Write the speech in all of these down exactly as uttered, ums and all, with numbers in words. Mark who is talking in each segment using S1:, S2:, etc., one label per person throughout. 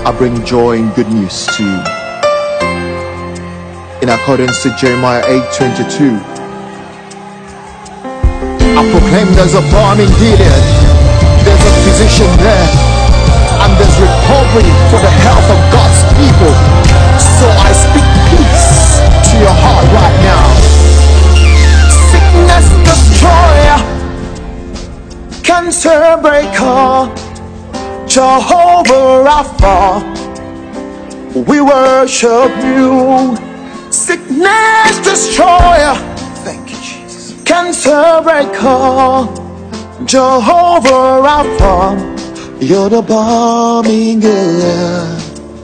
S1: I bring joy and good news to you. In accordance to Jeremiah eight twenty-two, I proclaim there's a balm in Gilead, there's a physician there, and there's recovery for the health of God's people. So I speak peace to your heart right now. Sickness destroyer, cancer breaker, Jehovah Rapha, we worship you. Sickness destroyer, thank you Jesus. Cancer breaker, Jehovah Rapha, you're the balm in Gilead.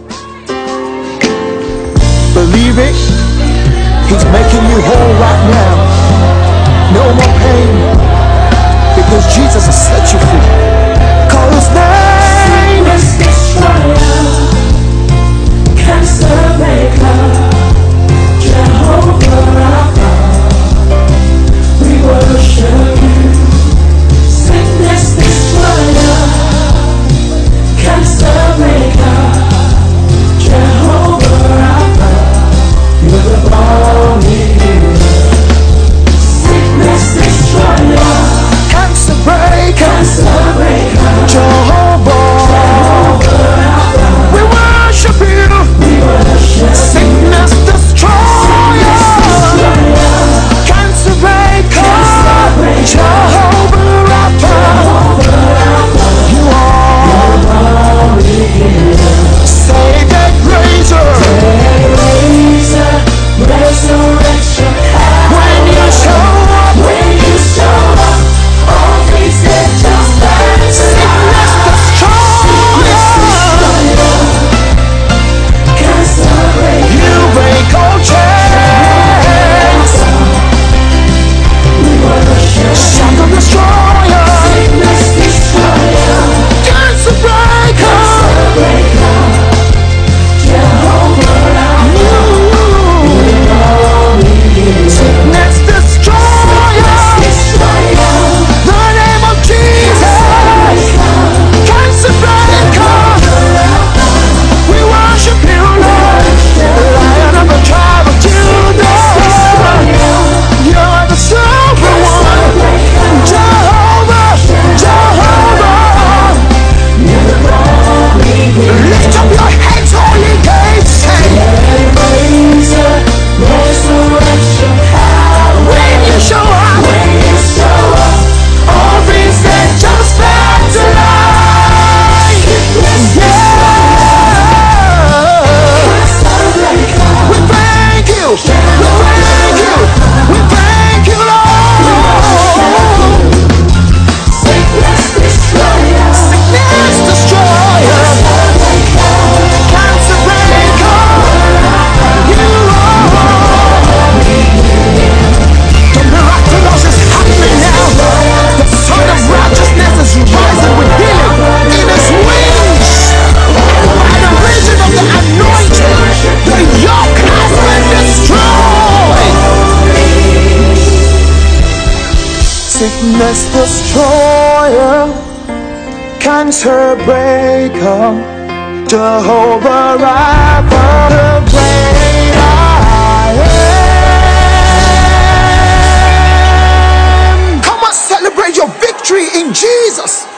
S1: Believe it, he's making you whole right now. No more pain, because Jesus has set you free. Call his name is destroyer, cancer breaker, Jehovah Rapha, we worship you. Sickness destroyer, cancer breaker, Jehovah Rapha, you're the balm in Gilead. Sickness destroyer, cancer breaker, cancer breaker, Jehovah, Jehovah Rapha, we worship you. We worship sickness destroyer, cancer breaker, Jehovah Rapha, you are Savior, Razor, resurrection. When you show up, when you show up, all things get just better. Sickness destroyer, cancer breaker, you break all chains. We worship shadow destroyer, sickness destroyer, cancer breaker, Jehovah Rapha, sickness destroyer, the name of Jesus, cancer breaker, we worship you, Lord, Lion of the tribe of Judah, you're the sovereign one, Jehovah, Jehovah, lift up your heads, all ye gates, resurrection power. When you show up, when you show up, all things get just back to life. Yeah. We thank you, we thank you, we thank you, Lord. Sickness destroyer, sickness destroyer, cancer breaker, you are. The miraculous is happening now. The Son of Righteousness is rising with healing in his wings. By the reason of the anointing, the yoke has been destroyed. Sickness destroyer, cancer breaker, Jehovah Rapha, the great I am. Come on, celebrate your victory in Jesus.